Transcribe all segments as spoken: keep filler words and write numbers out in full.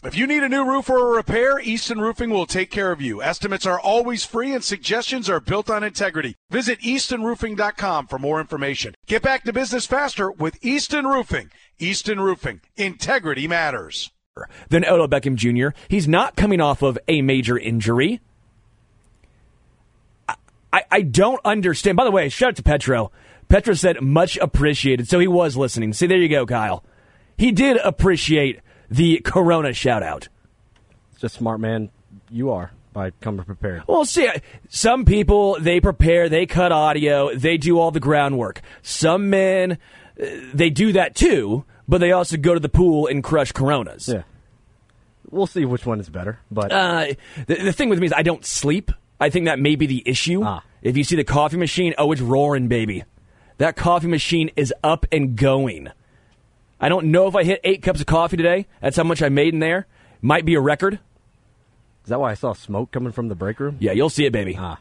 If you need a new roof or a repair, Easton Roofing will take care of you. Estimates are always free and suggestions are built on integrity. Visit easton roofing dot com for more information. Get back to business faster with Easton Roofing. Easton Roofing. Integrity matters. Then Odell Beckham Junior He's not coming off of a major injury. I, I, I don't understand. By the way, shout out to Petro. Petro said much appreciated, so he was listening. See, there you go, Kyle. He did appreciate the Corona shout-out. Just smart man you are by coming prepared. Well, see, some people, they prepare, they cut audio, they do all the groundwork. Some men, they do that too, but they also go to the pool and crush Coronas. Yeah. We'll see which one is better. But uh, the, the thing with me is I don't sleep. I think that may be the issue. Ah. If you see the coffee machine, oh, it's roaring, baby. That coffee machine is up and going. I don't know if I hit eight cups of coffee today. That's how much I made in there. Might be a record. Is that why I saw smoke coming from the break room? Yeah, you'll see it, baby. Ah.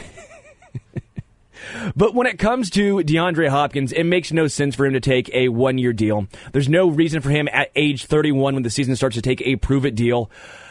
But when it comes to DeAndre Hopkins, it makes no sense for him to take a one-year deal. There's no reason for him at age thirty-one when the season starts to take a prove-it deal.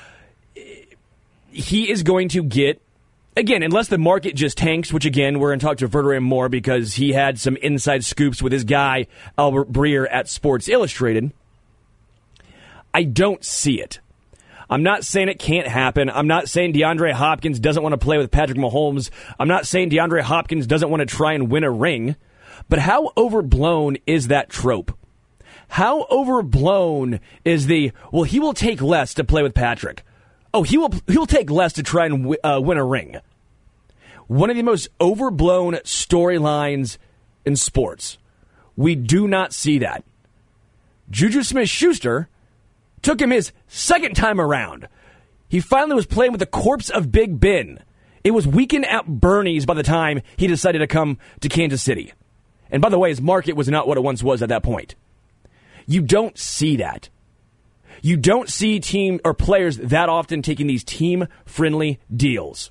He is going to get, again, unless the market just tanks, which, again, we're going to talk to Verderame more because he had some inside scoops with his guy, Albert Breer, at Sports Illustrated. I don't see it. I'm not saying it can't happen. I'm not saying DeAndre Hopkins doesn't want to play with Patrick Mahomes. I'm not saying DeAndre Hopkins doesn't want to try and win a ring. But how overblown is that trope? How overblown is the, well, he will take less to play with Patrick. Oh, he will he will take less to try and uh, win a ring. One of the most overblown storylines in sports. We do not see that. Juju Smith-Schuster took him his second time around. He finally was playing with the corpse of Big Ben. It was weekend at Bernie's by the time he decided to come to Kansas City. And by the way, his market was not what it once was at that point. You don't see that. You don't see team or players that often taking these team-friendly deals.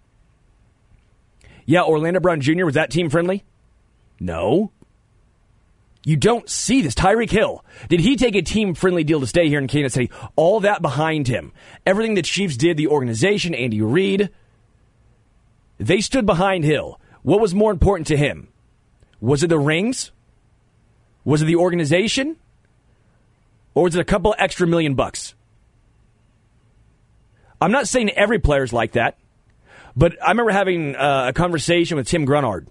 Yeah, Orlando Brown Junior, was that team-friendly? No. You don't see this. Tyreek Hill, did he take a team-friendly deal to stay here in Kansas City? All that behind him. Everything the Chiefs did, the organization, Andy Reid, they stood behind Hill. What was more important to him? Was it the rings? Was it the organization? Or was it a couple extra million bucks? I'm not saying every player's like that, but I remember having uh, a conversation with Tim Grunard.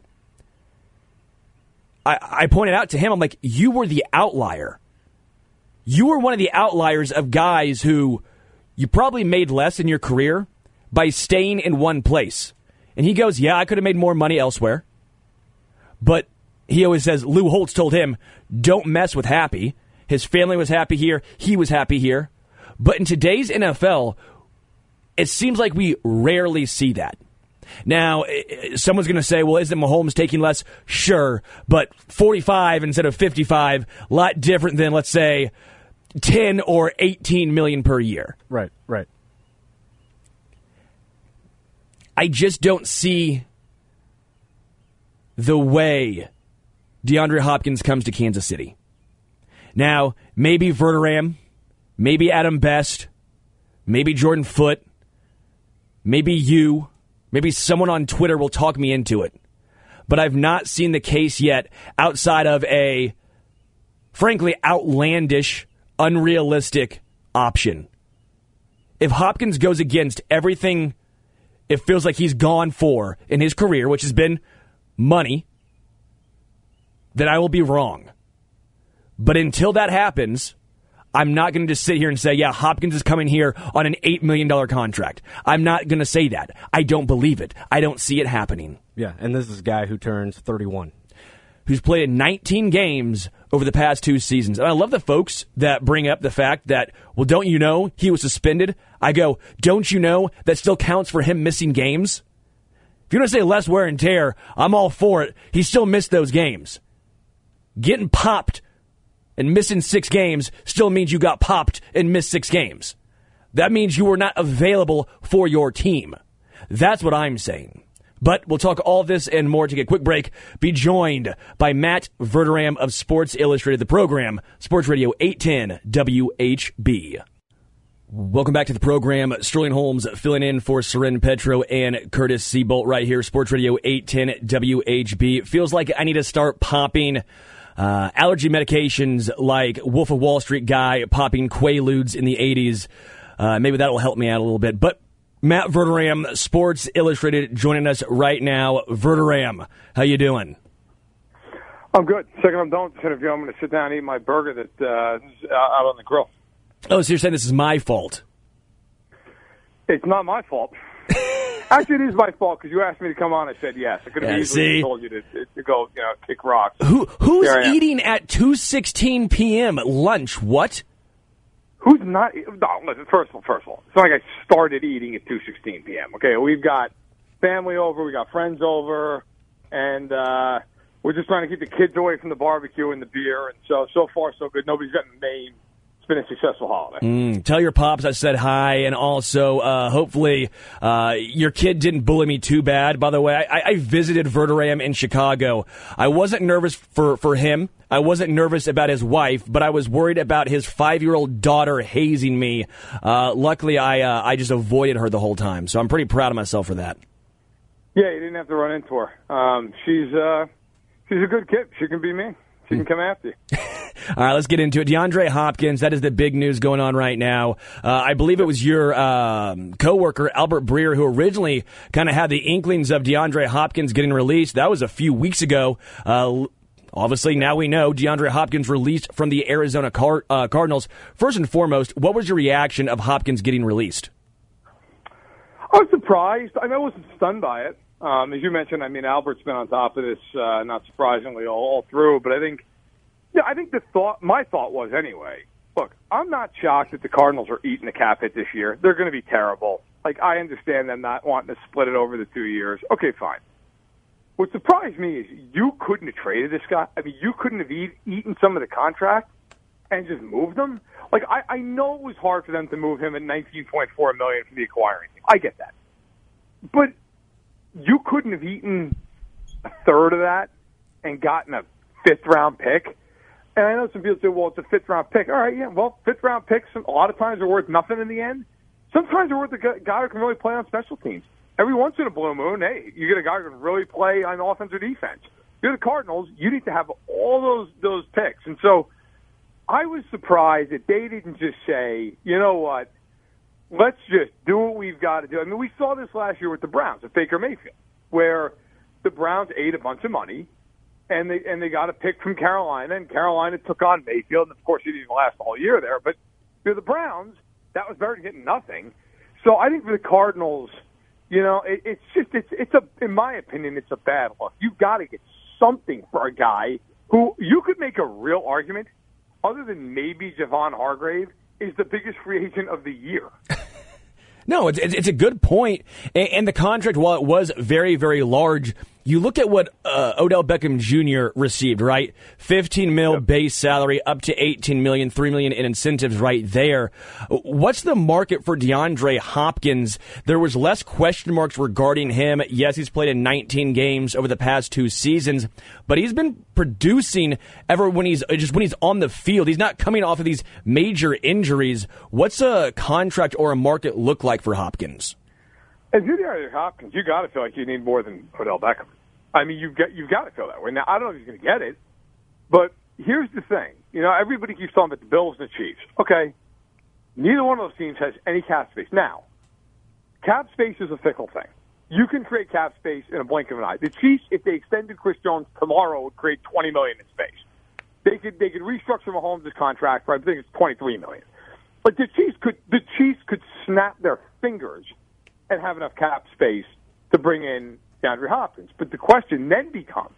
I, I pointed out to him, I'm like, you were the outlier. You were one of the outliers of guys who you probably made less in your career by staying in one place. And he goes, yeah, I could have made more money elsewhere. But he always says, Lou Holtz told him, don't mess with Happy. His family was happy here. He was happy here. But in today's N F L, it seems like we rarely see that. Now, someone's going to say, well, isn't Mahomes taking less? Sure, but forty-five instead of fifty-five, a lot different than, let's say, ten or eighteen million per year. Right, right. I just don't see the way DeAndre Hopkins comes to Kansas City. Now, maybe Verderame, maybe Adam Best, maybe Jordan Foote, maybe you, maybe someone on Twitter will talk me into it. But I've not seen the case yet outside of a, frankly, outlandish, unrealistic option. If Hopkins goes against everything it feels like he's gone for in his career, which has been money, then I will be wrong. But until that happens, I'm not going to just sit here and say, yeah, Hopkins is coming here on an eight million dollars contract. I'm not going to say that. I don't believe it. I don't see it happening. Yeah, and this is a guy who turns thirty-one. Who's played in nineteen games over the past two seasons. And I love the folks that bring up the fact that, well, don't you know he was suspended? I go, don't you know that still counts for him missing games? If you want to say less wear and tear, I'm all for it. He still missed those games. Getting popped and missing six games still means you got popped and missed six games. That means you were not available for your team. That's what I'm saying. But we'll talk all this and more. Take a quick break. Be joined by Matt Verderame of Sports Illustrated, the program, Sports Radio eight ten W H B. Welcome back to the program. Sterling Holmes filling in for Soren Petro and Curtis Seabolt right here. Sports Radio eight ten W H B. It feels like I need to start popping uh, allergy medications like Wolf of Wall Street guy popping Quaaludes in the eighties. Uh, maybe that'll help me out a little bit. But Matt Verderame, Sports Illustrated, joining us right now. Verderame, how you doing? I'm good. Second I'm done with this interview, I'm going to sit down and eat my burger that uh, is out on the grill. Oh, so you're saying this is my fault? It's not my fault. Actually, it is my fault because you asked me to come on. I said yes. I could have yeah, easily see? told you to, to go, you know, kick rocks. Who who's eating at two sixteen p.m. lunch? What? Who's not? No, listen. First of all, first of all, it's not like I started eating at two sixteen p.m. Okay, we've got family over, we got friends over, and uh, we're just trying to keep the kids away from the barbecue and the beer. And so, so far, so good. Nobody's gotten maimed. It's been a successful holiday. Mm, tell your pops I said hi, and also uh, hopefully uh, your kid didn't bully me too bad. By the way, I, I visited Verderame in Chicago. I wasn't nervous for, for him. I wasn't nervous about his wife, but I was worried about his five-year-old daughter hazing me. Uh, luckily, I uh, I just avoided her the whole time, so I'm pretty proud of myself for that. Yeah, you didn't have to run into her. Um, she's uh, she's a good kid. She can be me. She can come after you. All right, let's get into it. DeAndre Hopkins, that is the big news going on right now. Uh, I believe it was your um, coworker, Albert Breer, who originally kind of had the inklings of DeAndre Hopkins getting released. That was a few weeks ago. Uh, obviously, now we know DeAndre Hopkins released from the Arizona Car- uh, Cardinals. First and foremost, what was your reaction of Hopkins getting released? I was surprised. I mean, I wasn't stunned by it. Um, as you mentioned, I mean, Albert's been on top of this, uh, not surprisingly, all, all through. But I think, yeah, I think the thought, my thought was anyway. Look, I'm not shocked that the Cardinals are eating the cap hit this year. They're going to be terrible. Like, I understand them not wanting to split it over the two years. Okay, fine. What surprised me is you couldn't have traded this guy. I mean, you couldn't have eat, eaten some of the contract and just moved him. Like, I, I know it was hard for them to move him at nineteen point four million dollars for the acquiring team. I get that, but you couldn't have eaten a third of that and gotten a fifth round pick. And I know some people say, well, it's a fifth round pick. All right, yeah, well, fifth round picks a lot of times are worth nothing in the end. Sometimes they're worth a guy who can really play on special teams. Every once in a blue moon, hey, you get a guy who can really play on offense or defense. You're the Cardinals, you need to have all those those picks. And so I was surprised that they didn't just say, you know what, let's just do what we've got to do. I mean, we saw this last year with the Browns at Baker Mayfield, where the Browns ate a bunch of money, and they and they got a pick from Carolina, and Carolina took on Mayfield, and of course he didn't last all year there. But you know, the Browns, that was better than getting nothing. So I think for the Cardinals, you know, it, it's just it's it's a in my opinion, it's a bad look. You've got to get something for a guy who you could make a real argument, other than maybe Javon Hargrave, is the biggest free agent of the year. No, it's it's a good point. And, and the contract, while it was very, very large, you look at what uh, Odell Beckham Junior received, right? fifteen mil yep. base salary, up to eighteen million, three million in incentives right there. What's the market for DeAndre Hopkins? There was less question marks regarding him. Yes, he's played in nineteen games over the past two seasons, but he's been producing ever when he's just when he's on the field. He's not coming off of these major injuries. What's a contract or a market look like for Hopkins? As you DeAndre Hopkins, you got to feel like you need more than Odell Beckham. I mean, you've got you've got to feel that way. Now, I don't know if he's going to get it, but here's the thing. You know, everybody keeps talking about the Bills and the Chiefs. Okay, neither one of those teams has any cap space. Now, cap space is a fickle thing. You can create cap space in a blink of an eye. The Chiefs, if they extended Chris Jones tomorrow, would create twenty million dollars in space. They could they could restructure Mahomes' contract for I think it's twenty-three million dollars. But the Chiefs could the Chiefs could snap their fingers and have enough cap space to bring in DeAndre Hopkins. But the question then becomes,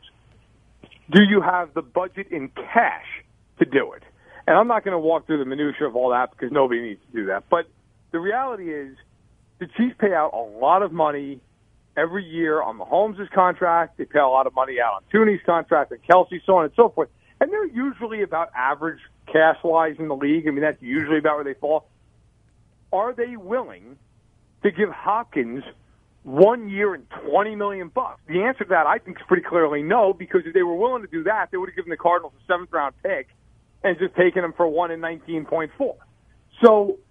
do you have the budget in cash to do it? And I'm not going to walk through the minutia of all that because nobody needs to do that. But the reality is the Chiefs pay out a lot of money every year on Mahomes' contract. They pay a lot of money out on Tooney's contract and Kelsey, so on and so forth. And they're usually about average cash-wise in the league. I mean, that's usually about where they fall. Are they willing to give Hopkins one year and twenty million bucks? The answer to that, I think, is pretty clearly no, because if they were willing to do that, they would have given the Cardinals a seventh round pick and just taken him for one and nineteen point four. So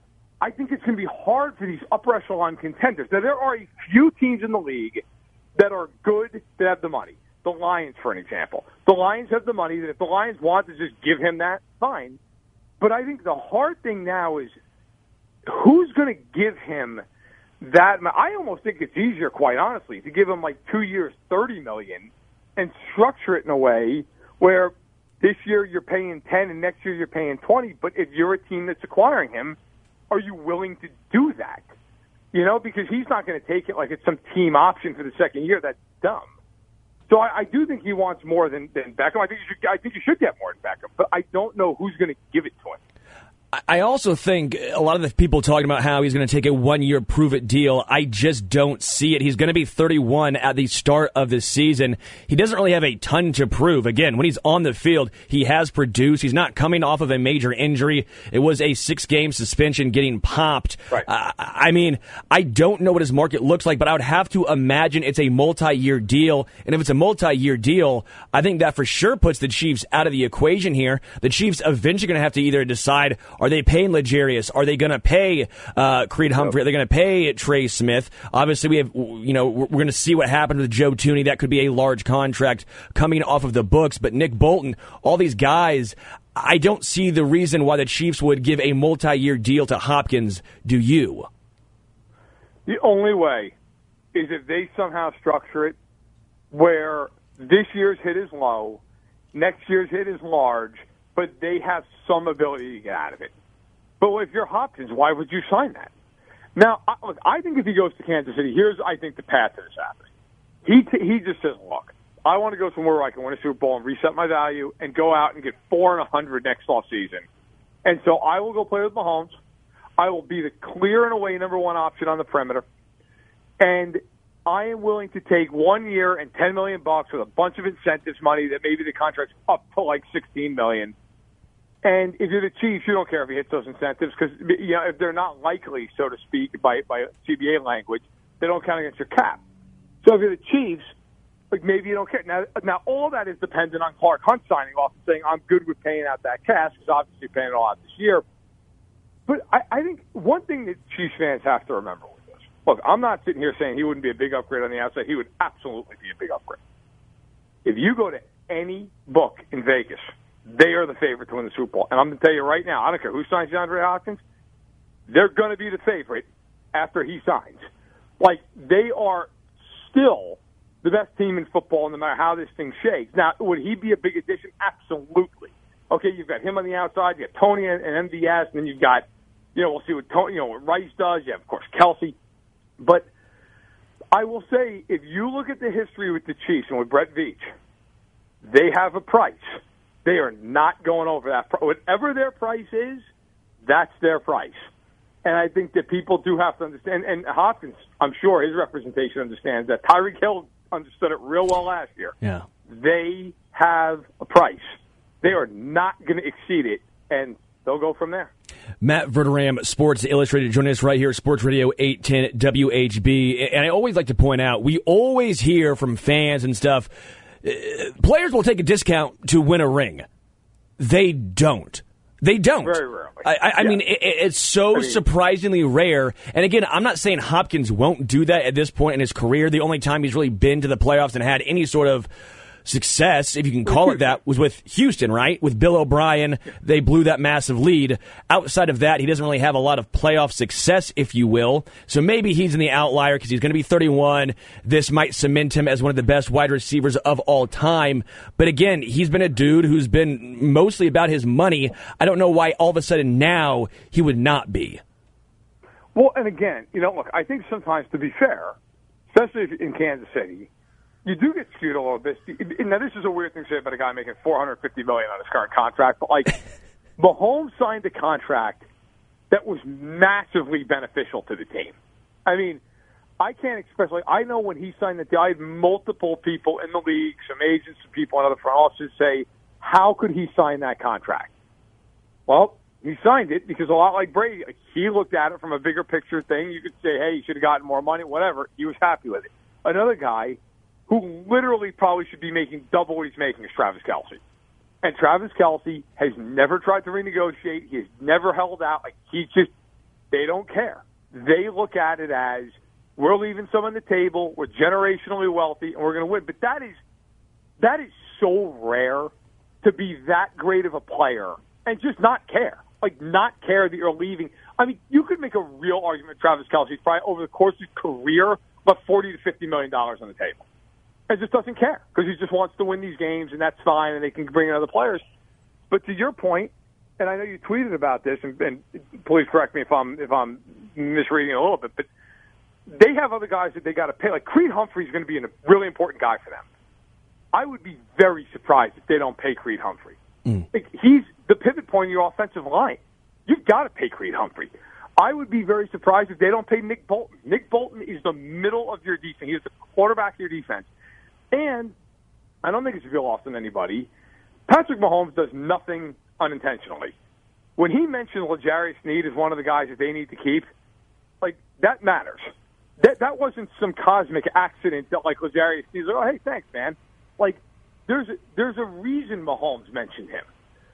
I think it's going to be hard for these upper echelon contenders. Now, there are a few teams in the league that are good, that have the money. The Lions, for an example. The Lions have the money that if the Lions want to just give him that, fine. But I think the hard thing now is who's going to give him that? I almost think it's easier, quite honestly, to give him like two years, thirty million dollars, and structure it in a way where this year you're paying ten and next year you're paying twenty. But if you're a team that's acquiring him, are you willing to do that? You know, because he's not going to take it like it's some team option for the second year. That's dumb. So I, I do think he wants more than, than Beckham. I think you should. I think you should get more than Beckham, but I don't know who's going to give it to him. I also think a lot of the people talking about how he's going to take a one-year prove-it deal, I just don't see it. He's going to be thirty-one at the start of the season. He doesn't really have a ton to prove. Again, when he's on the field, he has produced. He's not coming off of a major injury. It was a six-game suspension getting popped. Right. Uh, I mean, I don't know what his market looks like, but I would have to imagine it's a multi-year deal. And if it's a multi-year deal, I think that for sure puts the Chiefs out of the equation here. The Chiefs eventually going to have to either decide, are they paying L'Jarius? Are they going to pay uh, Creed Humphrey? Are they going to pay Trey Smith? Obviously, we have, you know, we're going to see what happens with Joe Thuney. That could be a large contract coming off of the books. But Nick Bolton, all these guys, I don't see the reason why the Chiefs would give a multi-year deal to Hopkins. Do you? The only way is if they somehow structure it where this year's hit is low, next year's hit is large, but they have some ability to get out of it. But if you're Hopkins, why would you sign that? Now, I, look, I think if he goes to Kansas City, here's, I think, the path to this happening. He t- he just says, look, I want to go somewhere where I can win a Super Bowl and reset my value and go out and get four and a hundred next offseason. And so I will go play with Mahomes. I will be the clear and away number one option on the perimeter. And I am willing to take one year and ten million bucks with a bunch of incentives money that maybe the contract's up to like sixteen million. And if you're the Chiefs, you don't care if he hits those incentives because, you know, if they're not likely, so to speak, by, by C B A language, they don't count against your cap. So if you're the Chiefs, like maybe you don't care. Now, now all that is dependent on Clark Hunt signing off and saying, I'm good with paying out that cash because obviously you're paying it all out this year. But I, I think one thing that Chiefs fans have to remember with this, look, I'm not sitting here saying he wouldn't be a big upgrade on the outside. He would absolutely be a big upgrade. If you go to any book in Vegas, they are the favorite to win the Super Bowl. And I'm going to tell you right now, I don't care who signs DeAndre Hopkins, they're going to be the favorite after he signs. Like, they are still the best team in football no matter how this thing shakes. Now, would he be a big addition? Absolutely. Okay, you've got him on the outside, you got Tony and M V S, and then you've got, you know, we'll see what Tony, you know, what Rice does. You have, of course, Kelsey. But I will say, if you look at the history with the Chiefs and with Brett Veach, they have a price. They are not going over that. Whatever their price is, that's their price. And I think that people do have to understand, and Hopkins, I'm sure his representation understands that. Tyreek Hill understood it real well last year. Yeah. They have a price. They are not going to exceed it, and they'll go from there. Matt Verderame, Sports Illustrated, joining us right here, Sports Radio eight ten W H B. And I always like to point out, we always hear from fans and stuff, uh, players will take a discount to win a ring. They don't. They don't. Very rarely. I, I, I yeah. mean, it, it's so I mean, surprisingly rare. And again, I'm not saying Hopkins won't do that at this point in his career. The only time he's really been to the playoffs and had any sort of success, if you can call it that, was with Houston, right? With Bill O'Brien, they blew that massive lead. Outside of that, he doesn't really have a lot of playoff success, if you will. So maybe he's in the outlier because he's going to be thirty-one. This might cement him as one of the best wide receivers of all time. But again, he's been a dude who's been mostly about his money. I don't know why all of a sudden now he would not be. Well, and again, you know, look, I think sometimes, to be fair, especially in Kansas City, you do get skewed a little bit. Now, this is a weird thing to say about a guy making four hundred fifty million dollars on his current contract, but, like, Mahomes signed a contract that was massively beneficial to the team. I mean, I can't express, like, I know when he signed the deal, I had multiple people in the league, some agents, some people in other front offices say, how could he sign that contract? Well, he signed it because a lot like Brady, like, he looked at it from a bigger picture thing. You could say, hey, you should have gotten more money, whatever. He was happy with it. Another guy who literally probably should be making double what he's making is Travis Kelce. And Travis Kelce has never tried to renegotiate. He has never held out. Like, he just They don't care. They look at it as we're leaving some on the table, we're generationally wealthy, and we're going to win. But that is that is so rare to be that great of a player and just not care. Like, not care that you're leaving. I mean, you could make a real argument Travis Kelce's probably over the course of his career left forty to fifty million dollars on the table. And just doesn't care because he just wants to win these games, and that's fine, and they can bring in other players. But to your point, and I know you tweeted about this, and, and please correct me if I'm if I'm misreading it a little bit, but they have other guys that they got to pay. Like Creed Humphrey is going to be a really important guy for them. I would be very surprised if they don't pay Creed Humphrey. Mm. Like, he's the pivot point of your offensive line. You've got to pay Creed Humphrey. I would be very surprised if they don't pay Nick Bolton. Nick Bolton is the middle of your defense. He's the quarterback of your defense. And I don't think it's a real loss on anybody. Patrick Mahomes does nothing unintentionally. When he mentioned L'Jarius Sneed as one of the guys that they need to keep, like, that matters. That that wasn't some cosmic accident that, like, L'Jarius Sneed's like, oh, hey, thanks, man. Like, there's a, there's a reason Mahomes mentioned him.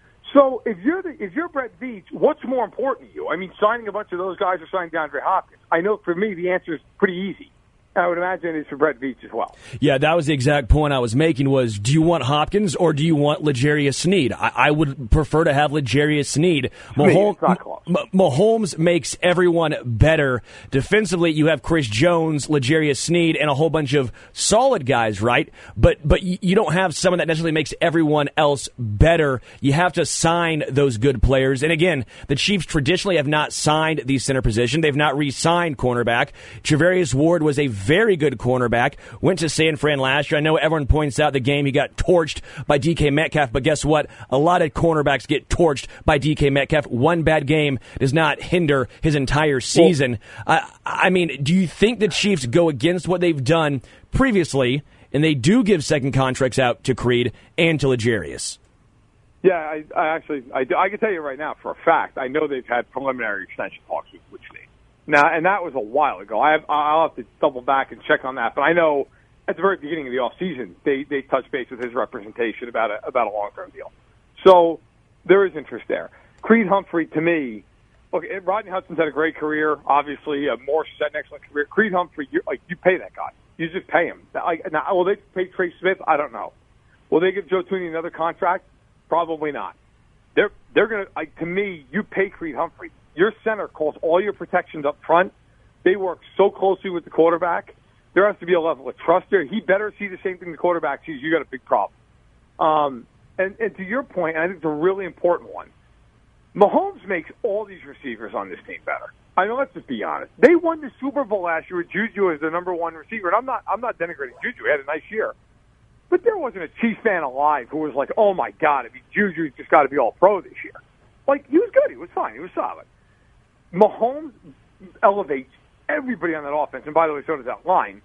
So if you're the, if you're Brett Veach, what's more important to you? I mean, signing a bunch of those guys or signing DeAndre Hopkins? I know for me the answer is pretty easy. I would imagine it's for Brett Veach as well. Yeah, that was the exact point I was making was, do you want Hopkins or do you want L'Jarius Sneed? I, I would prefer to have L'Jarius Sneed. Mahomes, M- Mahomes makes everyone better. Defensively, you have Chris Jones, L'Jarius Sneed, and a whole bunch of solid guys, right? But but you don't have someone that necessarily makes everyone else better. You have to sign those good players. And again, the Chiefs traditionally have not signed the center position. They've not re-signed cornerback. Charvarius Ward was a very good cornerback. Went to San Fran last year. I know everyone points out the game he got torched by D K Metcalf, but guess what? A lot of cornerbacks get torched by D K Metcalf. One bad game does not hinder his entire season. Well, I, I mean, do you think the Chiefs go against what they've done previously, and they do give second contracts out to Creed and to L'Jarius? Yeah, I, I actually, I, I can tell you right now for a fact, I know they've had preliminary extension talks with, with Sneed. Now, and that was a while ago. I have, I'll have to double back and check on that. But I know at the very beginning of the offseason, they they touched base with his representation about a about a long term deal. So there is interest there. Creed Humphrey, to me, look, Rodney Hudson's had a great career. Obviously, uh, Morse has had an excellent career. Creed Humphrey, you, like you pay that guy. You just pay him. Like, now, will they pay Trey Smith? I don't know. Will they give Joe Thuney another contract? Probably not. They're they're gonna. Like, to me, you pay Creed Humphrey. Your center calls all your protections up front. They work so closely with the quarterback. There has to be a level of trust there. He better see the same thing the quarterback sees. You got a big problem. Um, and, and to your point, and I think it's a really important one, Mahomes makes all these receivers on this team better. I mean, let's just be honest. They won the Super Bowl last year with Juju as the number one receiver. And I'm not I'm not denigrating Juju. He had a nice year. But there wasn't a Chiefs fan alive who was like, oh, my God, I mean, Juju's just got to be all pro this year. Like, he was good. He was fine. He was solid. Mahomes elevates everybody on that offense, and by the way, so does that line.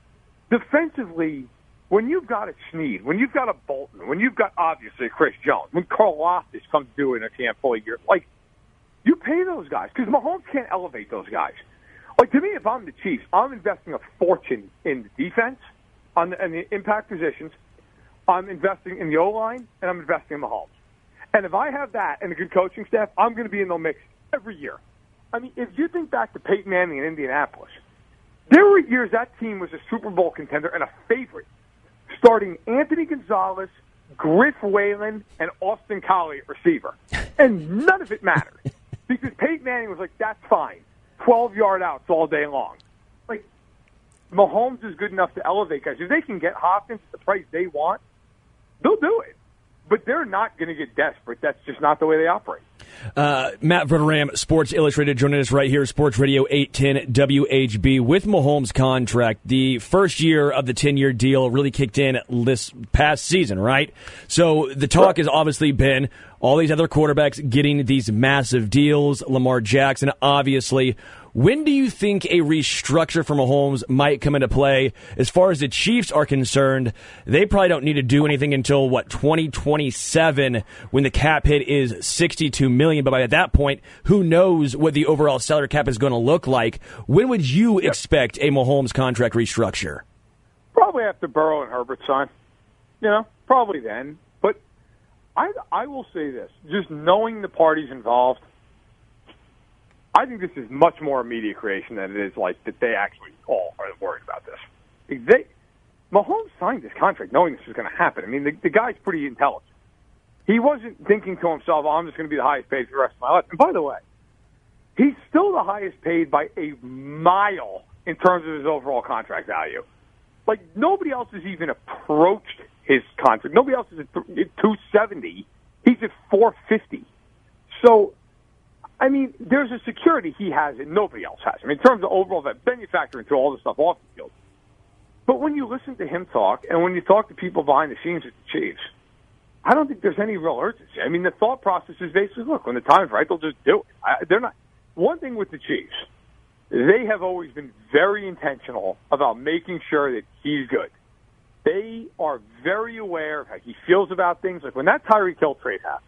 Defensively, when you've got a Sneed, when you've got a Bolton, when you've got, obviously, Chris Jones, when Carl Loftus comes due in a handful of years, like, you pay those guys, because Mahomes can't elevate those guys. Like, to me, if I'm the Chiefs, I'm investing a fortune in the defense, on the, in the impact positions, I'm investing in the O-line, and I'm investing in Mahomes. And if I have that and a good coaching staff, I'm going to be in the mix every year. I mean, if you think back to Peyton Manning in Indianapolis, there were years that team was a Super Bowl contender and a favorite, starting Anthony Gonzalez, Griff Whalen, and Austin Collie at receiver. And none of it mattered because Peyton Manning was like, that's fine, twelve-yard outs all day long. Like, Mahomes is good enough to elevate guys. If they can get Hopkins at the price they want, they'll do it. But they're not going to get desperate. That's just not the way they operate. Uh, Matt Verderam, Sports Illustrated, joining us right here, Sports Radio eight ten W H B. With Mahomes' contract, the first year of the ten-year deal really kicked in this past season, right? So the talk right. has obviously been all these other quarterbacks getting these massive deals, Lamar Jackson, obviously. When do you think a restructure for Mahomes might come into play? As far as the Chiefs are concerned, they probably don't need to do anything until, what, twenty twenty-seven, when the cap hit is sixty-two million dollars. But by that point, who knows what the overall salary cap is going to look like? When would you yep. expect a Mahomes contract restructure? Probably after Burrow and Herbert sign. You know, probably then. But I, I will say this, just knowing the parties involved, I think this is much more a media creation than it is like that they actually all are worried about this. They, Mahomes signed this contract knowing this was going to happen. I mean, the, the guy's pretty intelligent. He wasn't thinking to himself, oh, I'm just going to be the highest paid for the rest of my life. And by the way, he's still the highest paid by a mile in terms of his overall contract value. Like, nobody else has even approached his contract. Nobody else is at two seventy. He's at four fifty. So, I mean, there's a security he has that nobody else has. I mean, in terms of overall, then you factor into all the stuff off the field. But when you listen to him talk, and when you talk to people behind the scenes at the Chiefs, I don't think there's any real urgency. I mean, the thought process is basically, look, when the time's right, they'll just do it. I, they're not. One thing with the Chiefs, they have always been very intentional about making sure that he's good. They are very aware of how he feels about things. Like when that Tyreek Hill trade happened,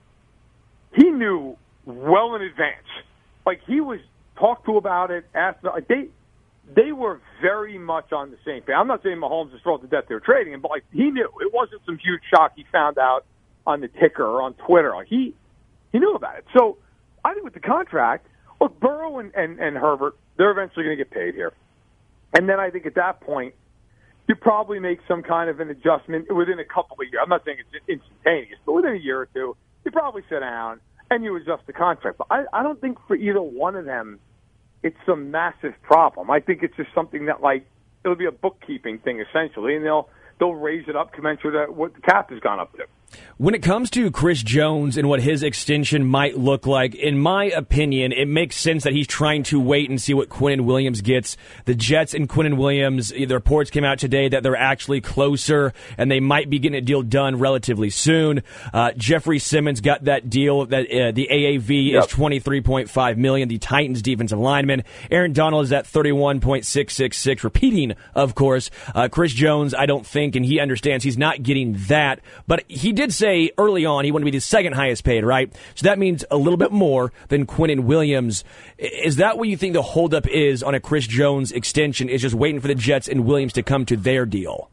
he knew well in advance. Like he was talked to about it. Asked about, like they they were very much on the same page. I'm not saying Mahomes is thrilled to death they were trading him, but like he knew it wasn't some huge shock he found out on the ticker or on Twitter. Like he he knew about it. So I think with the contract, look, Burrow and, and, and Herbert, they're eventually going to get paid here. And then I think at that point, you probably make some kind of an adjustment within a couple of years. I'm not saying it's instantaneous, but within a year or two, you probably sit down and you adjust the contract. But I, I don't think for either one of them it's some massive problem. I think it's just something that, like, it'll be a bookkeeping thing, essentially, and they'll they'll raise it up commensurate to what the cap has gone up to. When it comes to Chris Jones and what his extension might look like, in my opinion, it makes sense that he's trying to wait and see what Quinnen Williams gets. The Jets and Quinnen Williams, the reports came out today that they're actually closer and they might be getting a deal done relatively soon. Uh, Jeffrey Simmons got that deal that uh, the A A V yep. is twenty-three point five million dollars. The Titans defensive lineman. Aaron Donald is at thirty-one point six six six. Repeating, of course. Uh, Chris Jones, I don't think, and he understands he's not getting that, but he did say early on he wanted to be the second highest paid, right? So that means a little bit more than Quinnen Williams. Is that what you think the holdup is on a Chris Jones extension, is just waiting for the Jets and Williams to come to their deal?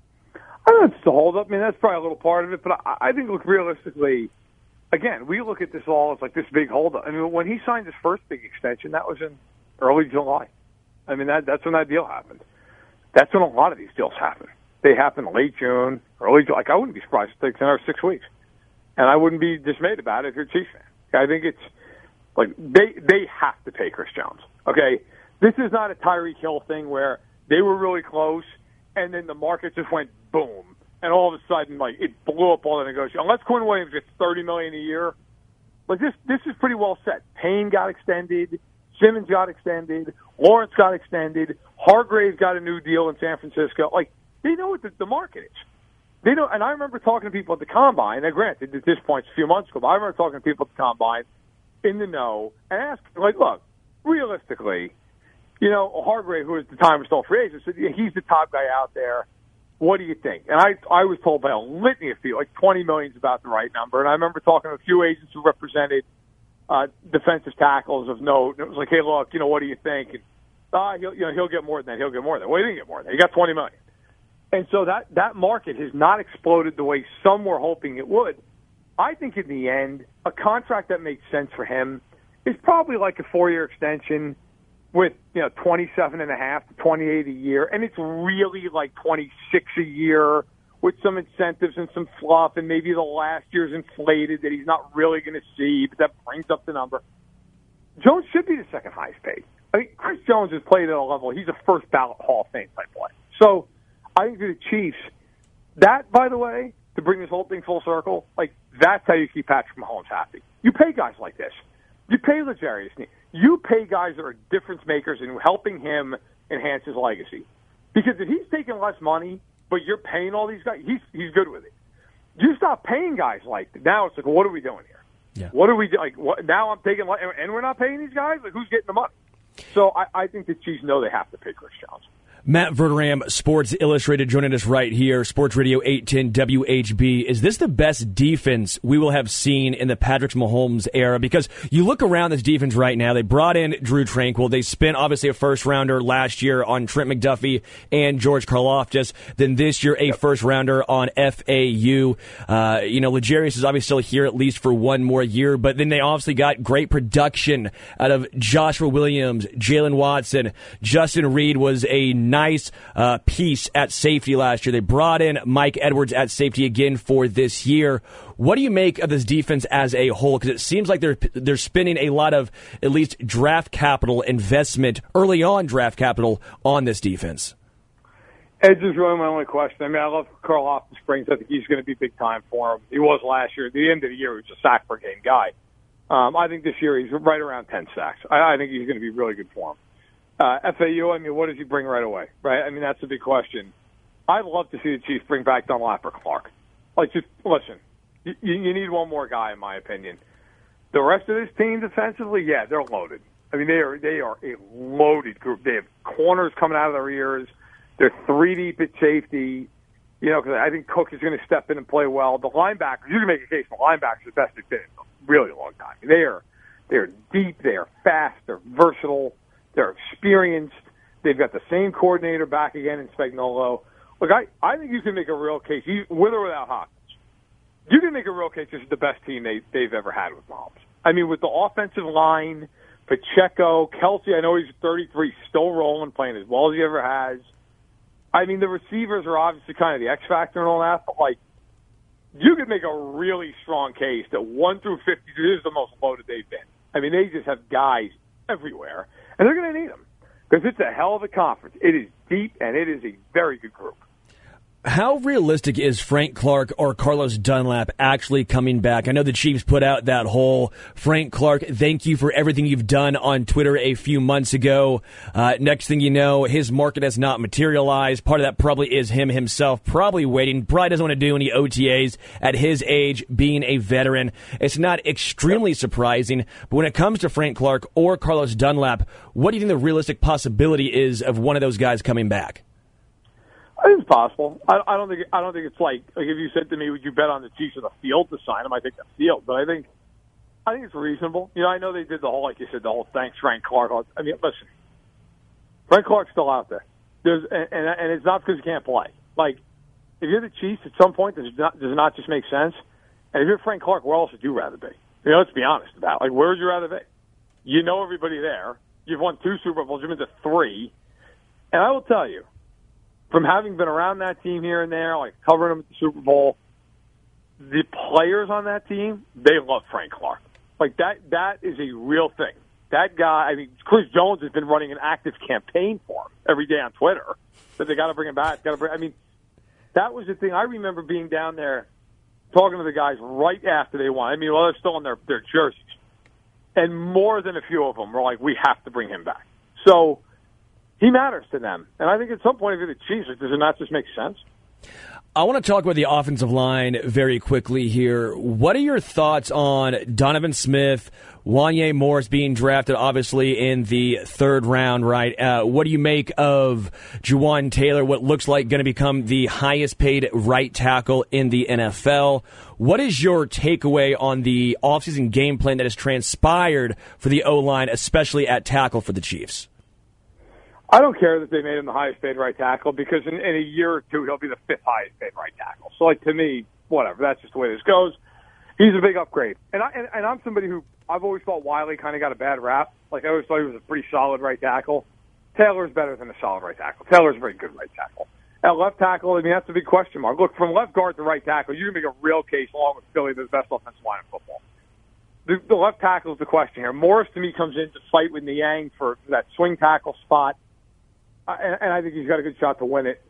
I don't know if it's the holdup. I mean, that's probably a little part of it, but I, I think, look, realistically, again, we look at this all as like this big holdup. I mean, when he signed his first big extension, that was in early July. I mean, that that's when that deal happened. That's when a lot of these deals happen. They happen late June, early July. Like, I wouldn't be surprised if it takes another six weeks. And I wouldn't be dismayed about it if you're a Chiefs fan. I think it's, like, they they have to pay Chris Jones. Okay? This is not a Tyreek Hill thing where they were really close and then the market just went boom. And all of a sudden, like, it blew up all the negotiations. Unless Quinnen Williams gets thirty million dollars a year, like, this, this is pretty well set. Payne got extended. Simmons got extended. Lawrence got extended. Hargrave got a new deal in San Francisco. Like, they know what the, the market is. They know, and I remember talking to people at the Combine, and granted, at this point, it's a few months ago, but I remember talking to people at the Combine in the know and asking, like, look, realistically, you know, Hargrave, who at the time was still free agent, said, yeah, he's the top guy out there. What do you think? And I I was told by a litany of people, like twenty million is about the right number. And I remember talking to a few agents who represented uh, defensive tackles of note, and it was like, hey, look, you know, what do you think? And, uh, he'll, you know, he'll get more than that. He'll get more than that. Well, he didn't get more than that. He got twenty million. And so that, that market has not exploded the way some were hoping it would. I think in the end, a contract that makes sense for him is probably like a four-year extension with, you know, twenty-seven and a half to twenty-eight a year, and it's really like twenty-six a year with some incentives and some fluff, and maybe the last year's inflated that he's not really going to see, but that brings up the number. Jones should be the second highest paid. I mean, Chris Jones has played at a level, he's a first ballot Hall of Fame type player. So I think for the Chiefs, that, by the way, to bring this whole thing full circle, like, that's how you keep Patrick Mahomes happy. You pay guys like this. You pay L'Jarius Sneed. You pay guys that are difference makers in helping him enhance his legacy. Because if he's taking less money, but you're paying all these guys, he's he's good with it. You stop paying guys like that. Now it's like, well, what are we doing here? Yeah. What are we doing? Like, what, now I'm taking, and we're not paying these guys? Like, who's getting the money? So I, I think the Chiefs know they have to pay Chris Jones. Matt Verderam, Sports Illustrated, joining us right here, Sports Radio eight ten W H B. Is this the best defense we will have seen in the Patrick Mahomes era? Because you look around this defense right now, they brought in Drew Tranquill. They spent, obviously, a first-rounder last year on Trent McDuffie and George Karlaftis. Then this year, a first-rounder on F A U. Uh, you know, L'Jarius is obviously still here at least for one more year, but then they obviously got great production out of Joshua Williams, Jalen Watson. Justin Reed was a nice uh, piece at safety last year. They brought in Mike Edwards at safety again for this year. What do you make of this defense as a whole? Because it seems like they're they're spending a lot of at least draft capital investment, early on draft capital, on this defense. Edge is really my only question. I mean, I love Karlaftis Springs. I think he's going to be big time for him. He was last year. At the end of the year, he was a sack per game guy. Um, I think this year he's right around ten sacks. I, I think he's going to be really good for him. Uh, F A U, I mean, what does he bring right away, right? I mean, that's a big question. I'd love to see the Chiefs bring back Dunlap or Clark. Like, just listen, you, you need one more guy, in my opinion. The rest of this team defensively, yeah, they're loaded. I mean, they are they are a loaded group. They have corners coming out of their ears. They're three deep at safety. You know, because I think Cook is going to step in and play well. The linebackers, you can make a case the linebackers are the best they've been in a really long time. They are they are deep. They are fast. They're versatile. They're experienced. They've got the same coordinator back again in Spagnuolo. Look, I, I think you can make a real case, with or without Hopkins. You can make a real case this is the best team they, they've ever had with Mahomes. I mean, with the offensive line, Pacheco, Kelsey, I know he's thirty-three, still rolling, playing as well as he ever has. I mean, the receivers are obviously kind of the X factor and all that, but, like, you could make a really strong case that one through fifty-two is the most loaded they've been. I mean, they just have guys everywhere. And they're going to need them because it's a hell of a conference. It is deep, and it is a very good group. How realistic is Frank Clark or Carlos Dunlap actually coming back? I know the Chiefs put out that whole Frank Clark, thank you for everything you've done on Twitter a few months ago. Uh, next thing you know, his market has not materialized. Part of that probably is him himself, probably waiting. Probably doesn't want to do any O T As at his age, being a veteran. It's not extremely surprising. But when it comes to Frank Clark or Carlos Dunlap, what do you think the realistic possibility is of one of those guys coming back? I think it's possible. I, I don't think. I don't think it's like like if you said to me, "Would you bet on the Chiefs or the field to sign him?" I think the field, but I think I think it's reasonable. You know, I know they did the whole, like you said, the whole thanks Frank Clark. I mean, listen, Frank Clark's still out there. There's and and, and it's not because he can't play. Like if you're the Chiefs, at some point, does it not does it not just make sense? And if you're Frank Clark, where else would you rather be? You know, let's be honest about it. Like where would you rather be? You know everybody there. You've won two Super Bowls. You've been to three, and I will tell you, from having been around that team here and there, like covering them at the Super Bowl, the players on that team, they love Frank Clark. Like that, that is a real thing. That guy, I mean, Chris Jones has been running an active campaign for him every day on Twitter that they got to bring him back. Got to bring. I mean, that was the thing. I remember being down there talking to the guys right after they won. I mean, well, they're still in their their jerseys, and more than a few of them were like, "We have to bring him back." So. He matters to them. And I think at some point, if you're the Chiefs, does it not just make sense? I want to talk about the offensive line very quickly here. What are your thoughts on Donovan Smith, Wanya Morris being drafted, obviously, in the third round, right? Uh, what do you make of Juwan Taylor, what looks like going to become the highest-paid right tackle in the N F L? What is your takeaway on the offseason game plan that has transpired for the O-line, especially at tackle for the Chiefs? I don't care that they made him the highest paid right tackle because in, in a year or two he'll be the fifth highest paid right tackle. So, like to me, whatever. That's just the way this goes. He's a big upgrade, and I and, and I'm somebody who I've always thought Wiley kind of got a bad rap. Like I always thought he was a pretty solid right tackle. Taylor's better than a solid right tackle. Taylor's a very good right tackle. At left tackle, I mean that's a big question mark. Look, from left guard to right tackle, you can make a real case along with Philly, the best offensive line in football. The, the left tackle is the question here. Morris to me comes in to fight with Niang for that swing tackle spot. And, and I think he's got a good shot to win it.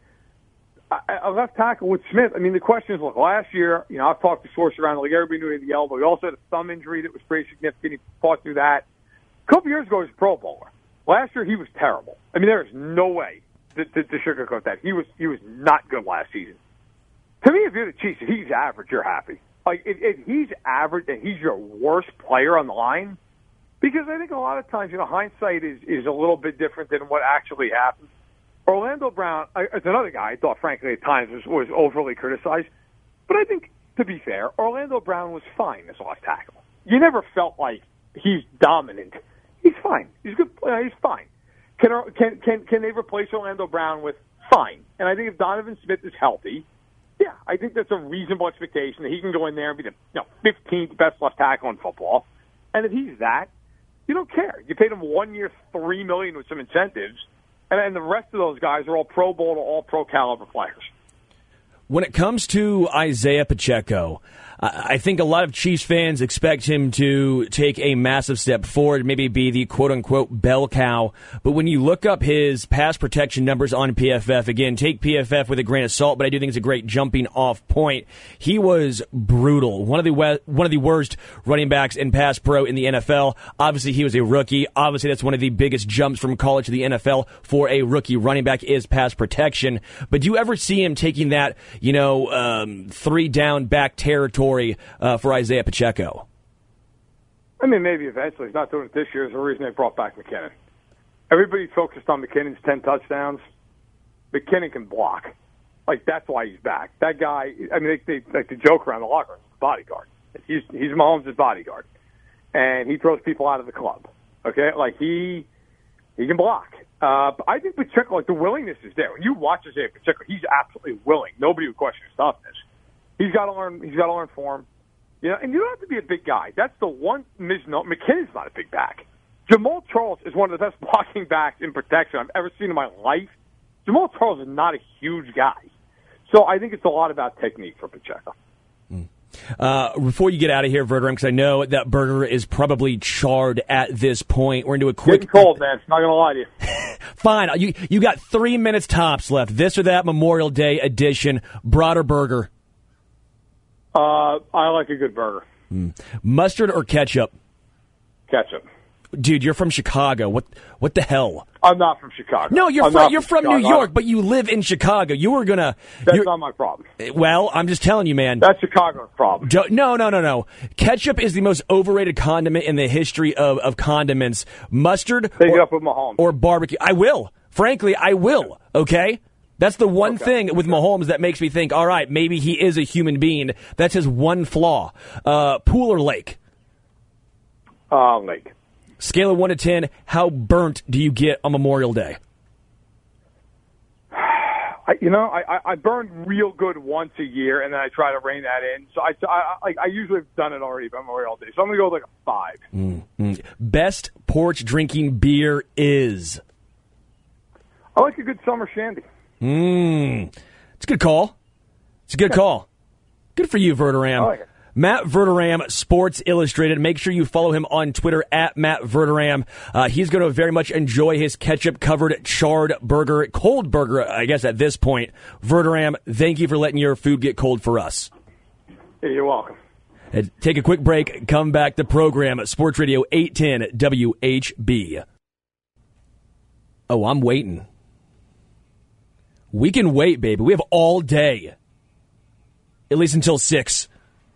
A left tackle with Smith, I mean, the question is, look, last year, you know, I've talked to sources around the league. Everybody knew he had the elbow. He also had a thumb injury that was pretty significant. He fought through that. A couple years ago, he was a Pro Bowler. Last year, he was terrible. I mean, there is no way to, to, to sugarcoat that. He was he was not good last season. To me, if you're the Chiefs, if he's average, you're happy. Like, if, if he's average and he's your worst player on the line, because I think a lot of times, you know, hindsight is, is a little bit different than what actually happened. Orlando Brown is another guy I thought, frankly, at times was, was overly criticized. But I think, to be fair, Orlando Brown was fine as left tackle. You never felt like he's dominant. He's fine. He's good. Uh, he's fine. Can, can can can they replace Orlando Brown with fine? And I think if Donovan Smith is healthy, yeah, I think that's a reasonable expectation that he can go in there and be the you know, fifteenth best left tackle in football. And if he's that, you don't care. You paid him one year, three million with some incentives, and, and the rest of those guys are all Pro Bowl or all Pro caliber players. When it comes to Isaiah Pacheco, I think a lot of Chiefs fans expect him to take a massive step forward, maybe be the quote-unquote bell cow. But when you look up his pass protection numbers on P F F, again, take P F F with a grain of salt, but I do think it's a great jumping-off point. He was brutal. One of the we- one of the worst running backs in pass pro in the N F L. Obviously, he was a rookie. Obviously, that's one of the biggest jumps from college to the N F L for a rookie running back is pass protection. But do you ever see him taking that, you know, um, three-down back territory Uh, for Isaiah Pacheco? I mean, maybe eventually. He's not doing it this year. Is the reason they brought back McKinnon. Everybody's focused on McKinnon's ten touchdowns. McKinnon can block. Like, that's why he's back. That guy, I mean, they, they like to joke around the locker room. He's a bodyguard. He's, he's Mahomes' bodyguard. And he throws people out of the club. Okay? Like, he he can block. Uh, but I think Pacheco, like, the willingness is there. When you watch Isaiah Pacheco, he's absolutely willing. Nobody would question his toughness. He's got to learn. He's got to learn form, you know. And you don't have to be a big guy. That's the one misnomer. McKinnon's not a big back. Jamal Charles is one of the best blocking backs in protection I've ever seen in my life. Jamal Charles is not a huge guy, so I think it's a lot about technique for Pacheco. Uh, before you get out of here, Verderame, because I know that burger is probably charred at this point. We're into a quick. Getting cold, man. Not gonna lie to you. Fine. You you got three minutes tops left. This or that Memorial Day edition. Broader burger. Uh, I like a good burger. Mm. Mustard or ketchup? Ketchup. Dude, you're from Chicago. What What the hell? I'm not from Chicago. No, you're I'm from you're from, from New York, but you live in Chicago. You were gonna. That's not my problem. Well, I'm just telling you, man. That's Chicago's problem. Do, no, no, no, no. Ketchup is the most overrated condiment in the history of, of condiments. Mustard. Take or, it up with Mahomes. Or barbecue. I will. Frankly, I will. Okay. That's the one okay. thing with Mahomes that makes me think, all right, maybe he is a human being. That's his one flaw. Uh, pool or lake? Uh, lake. Scale of one to ten, how burnt do you get on Memorial Day? I, you know, I, I burn real good once a year, and then I try to rein that in. So I, I, I usually have done it already by Memorial Day. So I'm going to go with like a five. Mm-hmm. Best porch drinking beer is? I like a good summer shandy. Mmm. It's a good call. It's a good call. Good for you, Verderame. I like it. Matt Verderame, Sports Illustrated. Make sure you follow him on Twitter at Matt Verderame. Uh, he's going to very much enjoy his ketchup-covered charred burger, cold burger, I guess, at this point. Verderame, thank you for letting your food get cold for us. Yeah, you're welcome. And take a quick break. Come back to program Sports Radio eight ten W H B. Oh, I'm waiting. We can wait, baby. We have all day. At least until six.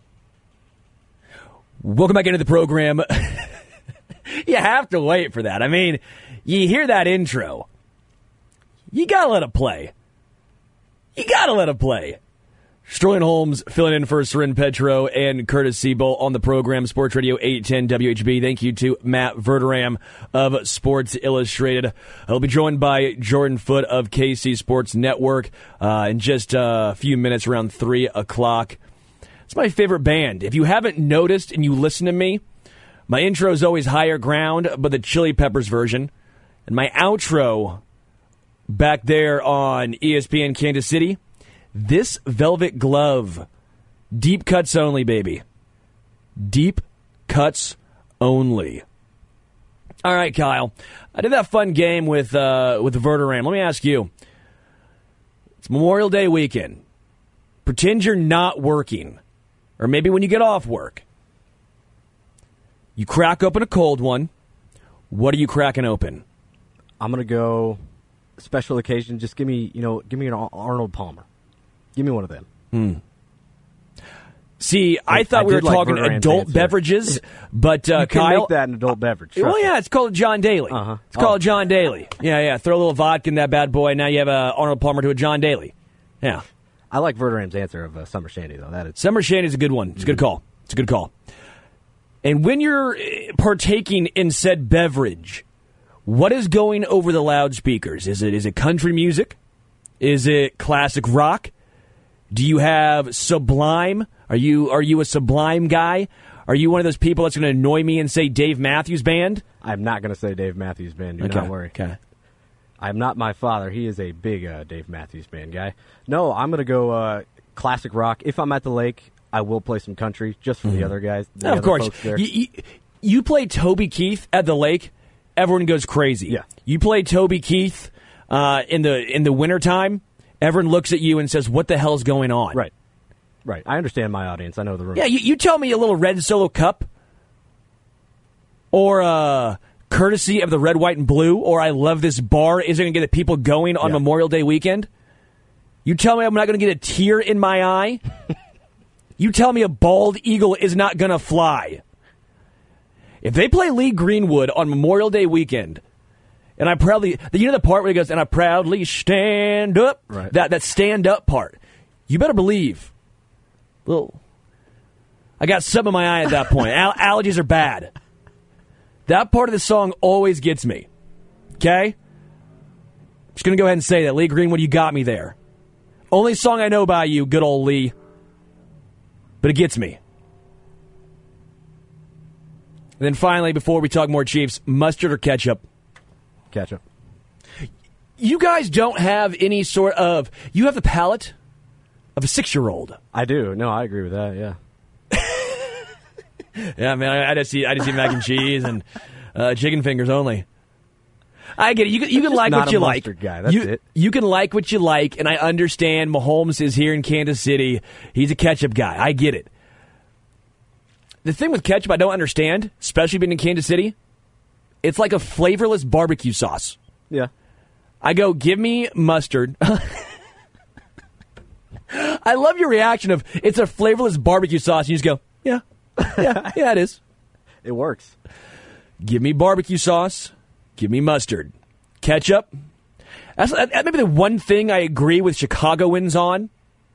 Welcome back into the program. You have to wait for that. I mean, you hear that intro. You gotta let it play. You gotta let it play. Stroyan Holmes filling in for Soren Petro and Curtis Siebel on the program, Sports Radio eight ten W H B. Thank you to Matt Verderame of Sports Illustrated. I'll be joined by Jordan Foote of K C Sports Network uh, in just a few minutes, around three o'clock. It's my favorite band. If you haven't noticed and you listen to me, my intro is always Higher Ground, but the Chili Peppers version. And my outro back there on E S P N Kansas City, This Velvet Glove. Deep cuts only, baby. Deep cuts only. All right, Kyle. I did that fun game with uh, with Verderame. Let me ask you. It's Memorial Day weekend. Pretend you're not working. Or maybe when you get off work. You crack open a cold one. What are you cracking open? I'm going to go special occasion. Just give me, you know, give me an Arnold Palmer. Give me one of them. Hmm. See, I, I thought I we were like talking Verderam's adult answer. beverages, but uh, you can Kyle, make that an adult beverage. Well, trust yeah, me. it's called John Daly. Uh-huh. It's called Oh. John Daly. Yeah, yeah. Throw a little vodka in that bad boy. Now you have a Arnold Palmer to a John Daly. Yeah. I like Verderam's answer of uh, Summer Shandy, though. That is Summer Shandy is a good one. It's a good call. It's a good call. And when you're uh, partaking in said beverage, what is going over the loudspeakers? Is it is it country music? Is it classic rock? Do you have Sublime? Are you are you a Sublime guy? Are you one of those people that's going to annoy me and say Dave Matthews Band? I'm not going to say Dave Matthews Band. Do Okay. not worry. Okay. I'm not my father. He is a big uh, Dave Matthews Band guy. No, I'm going to go uh, classic rock. If I'm at the lake, I will play some country just for the other guys. The Of other course. folks there. You, you, you play Toby Keith at the lake, everyone goes crazy. Yeah. You play Toby Keith uh, in the in the wintertime, everyone looks at you and says, what the hell's going on? Right. Right. I understand my audience. I know the room. Yeah, you, you tell me a little Red Solo Cup or uh, courtesy of the Red, White, and Blue or I Love This Bar isn't going to get the people going on Yeah. Memorial Day weekend. You tell me I'm not going to get a tear in my eye. You tell me a bald eagle is not going to fly. If they play Lee Greenwood on Memorial Day weekend, and I proudly, you know the part where he goes, and I proudly stand up, Right. that, that stand up part, you better believe. Well, I got something in my eye at that point. Al- allergies are bad. That part of the song always gets me. Okay? Just going to go ahead and say that. Lee Greenwood, you got me there. Only song I know by you, good old Lee. But it gets me. And then finally, before we talk more Chiefs, mustard or ketchup? Ketchup. You guys don't have any sort of... You have the palate of a six-year-old. I do. No, I agree with that, yeah. Yeah, man, I, I just see I just see mac and cheese and uh, chicken fingers only. I get it. You can, you can just like not what a you like. mustard guy. That's you, it. You can like what you like, and I understand Mahomes is here in Kansas City. He's a ketchup guy. I get it. The thing with ketchup I don't understand, especially being in Kansas City, it's like a flavorless barbecue sauce. Yeah. I go, give me mustard. I love your reaction of, it's a flavorless barbecue sauce. And you just go, yeah, yeah, yeah, it is. It works. Give me barbecue sauce. Give me mustard. Ketchup. That's that, that may be the one thing I agree with Chicagoans on,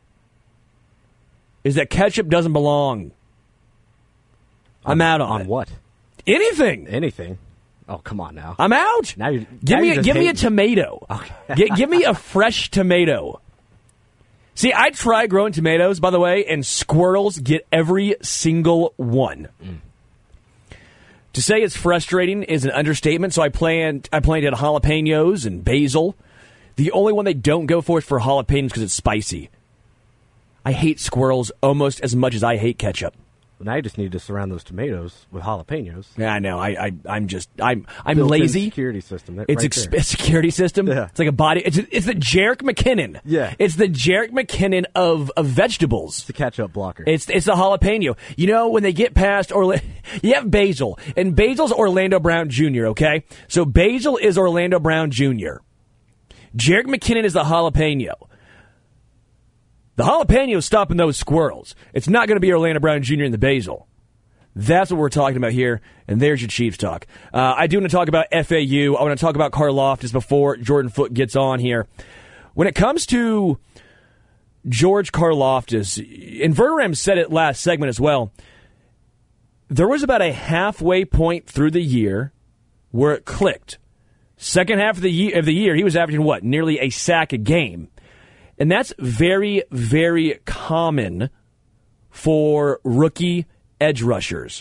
is that ketchup doesn't belong. I'm out on, On it. what? Anything. Anything. Oh, come on now. I'm out. Now you give now me you're a, just give me a hating. tomato. Okay. Gi- give me a fresh tomato. See, I try growing tomatoes, by the way, and squirrels get every single one. Mm. To say it's frustrating is an understatement. So I planned I planted jalapenos and basil. The only one they don't go for is for jalapenos because it's spicy. I hate squirrels almost as much as I hate ketchup. Now you just need to surround those tomatoes with jalapenos. Yeah, I know. I, I I'm just I'm I'm Built-in lazy. security system. That, It's right ex- there. a security system. Yeah. It's like a body. It's it's the Jerick McKinnon. Yeah. It's the Jerick McKinnon of, of vegetables. It's a ketchup blocker. It's it's the jalapeno. You know, when they get past Orla- you have Basil, and Basil's Orlando Brown Junior, okay? So Basil is Orlando Brown Junior Jerick McKinnon is the jalapeno. The jalapeno is stopping those squirrels. It's not going to be Orlando Brown Junior in the Basil. That's what we're talking about here, and there's your Chiefs talk. Uh, I do want to talk about F A U. I want to talk about Karlaftis before Jordan Foote gets on here. When it comes to George Karlaftis, and Verderam said it last segment as well, there was about a halfway point through the year where it clicked. Second half of the year, of the year he was averaging, what, nearly a sack a game. And that's very, very common for rookie edge rushers.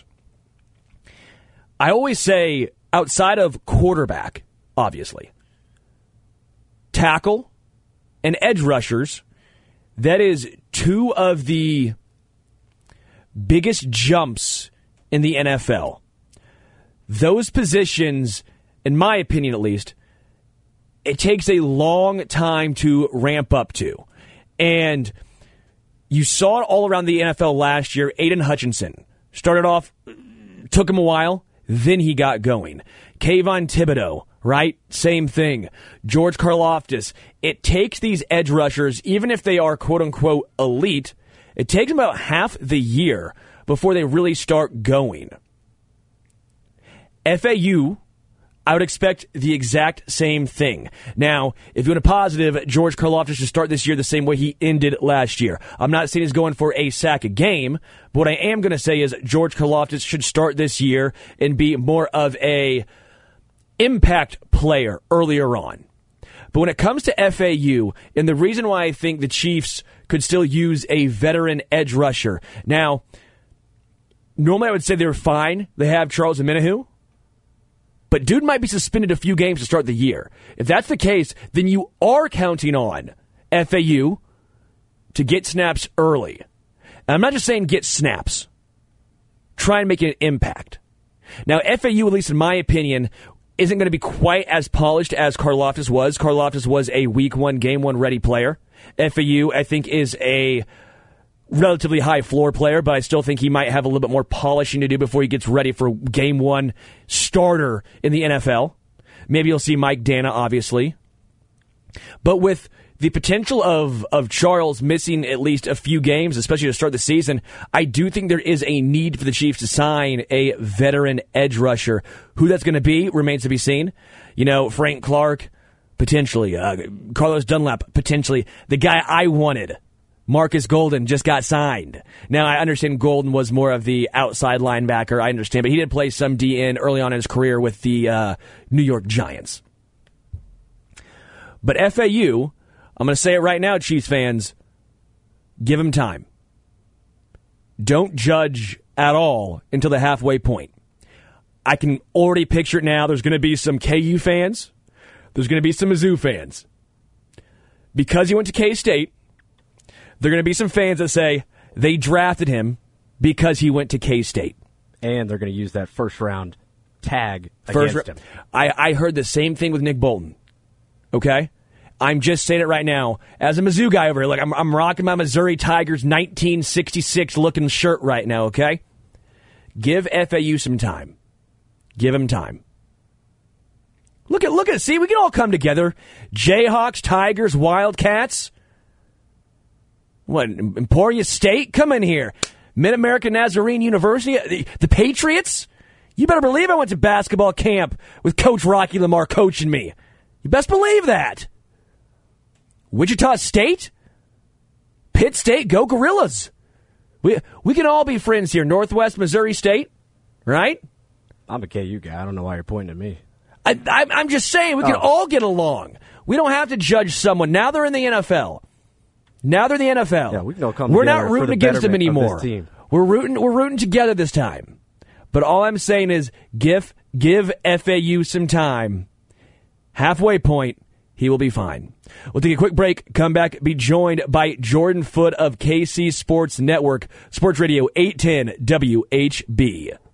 I always say, outside of quarterback, obviously, tackle and edge rushers, that is two of the biggest jumps in the N F L. Those positions, in my opinion at least, it takes a long time to ramp up to. And you saw it all around the N F L last year. Aiden Hutchinson started off, took him a while, then he got going. Kayvon Thibodeau, right? Same thing. George Karlaftis. It takes these edge rushers, even if they are quote-unquote elite, It takes them about half the year before they really start going. F A U, I would expect the exact same thing. Now, if you want a positive, George Karlaftis should start this year the same way he ended last year. I'm not saying he's going for a sack a game, but what I am going to say is George Karlaftis should start this year and be more of a impact player earlier on. But when it comes to F A U, and the reason why I think the Chiefs could still use a veteran edge rusher. Now, normally I would say they're fine. They have Charles Omenihu. But dude might be suspended a few games to start the year. If that's the case, then you are counting on F A U to get snaps early. And I'm not just saying get snaps. Try and make an impact. Now, F A U, at least in my opinion, isn't going to be quite as polished as Karlaftis was. Karlaftis was a week one, game one ready player. F A U, I think, is a relatively high floor player, but I still think he might have a little bit more polishing to do before he gets ready for game one starter in the N F L. Maybe you'll see Mike Dana, obviously. But with the potential of, of Charles missing at least a few games, especially to start the season, I do think there is a need for the Chiefs to sign a veteran edge rusher. Who that's going to be remains to be seen. You know, Frank Clark, potentially. Uh, Carlos Dunlap, potentially. The guy I wanted, Marcus Golden, just got signed. Now, I understand Golden was more of the outside linebacker. I understand, but he did play some D N early on in his career with the uh, New York Giants. But F A U, I'm going to say it right now, Chiefs fans, give him time. Don't judge at all until the halfway point. I can already picture it now. There's going to be some K U fans. There's going to be some Mizzou fans. Because he went to K-State, there are going to be some fans that say they drafted him because he went to K-State. And they're going to use that first-round tag First against ra- him. I, I heard the same thing with Nick Bolton. Okay? I'm just saying it right now. As a Mizzou guy over here, like I'm, I'm rocking my Missouri Tigers nineteen sixty-six looking shirt right now, okay? Give F A U some time. Give him time. Look at, look at, see, we can all come together. Jayhawks, Tigers, Wildcats. What, Emporia State? Come in here. Mid-American Nazarene University? The, the Patriots? You better believe I went to basketball camp with Coach Rocky Lamar coaching me. You best believe that. Wichita State? Pitt State? Go Gorillas. We, we can all be friends here. Northwest Missouri State, right? I'm a K U guy. I don't know why you're pointing at me. I, I, I'm just saying we can Oh. all get along. We don't have to judge someone. Now they're in the N F L. Now they're in the N F L. Yeah, we can all come We're together not for rooting the against them betterment of anymore. this team. We're rooting. We're rooting together this time. But all I'm saying is, give give F A U some time. Halfway point, he will be fine. We'll take a quick break. Come back. Be joined by Jordan Foote of K C Sports Network, Sports Radio eight ten W H B.